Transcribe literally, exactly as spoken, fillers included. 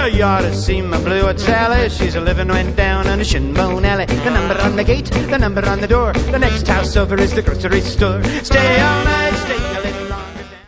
Well, you ought to see my blue-eyed Sally. She's a living right down on the Shinbone Alley. The number on the gate, the number on the door. The next house over is the grocery store. Stay all night.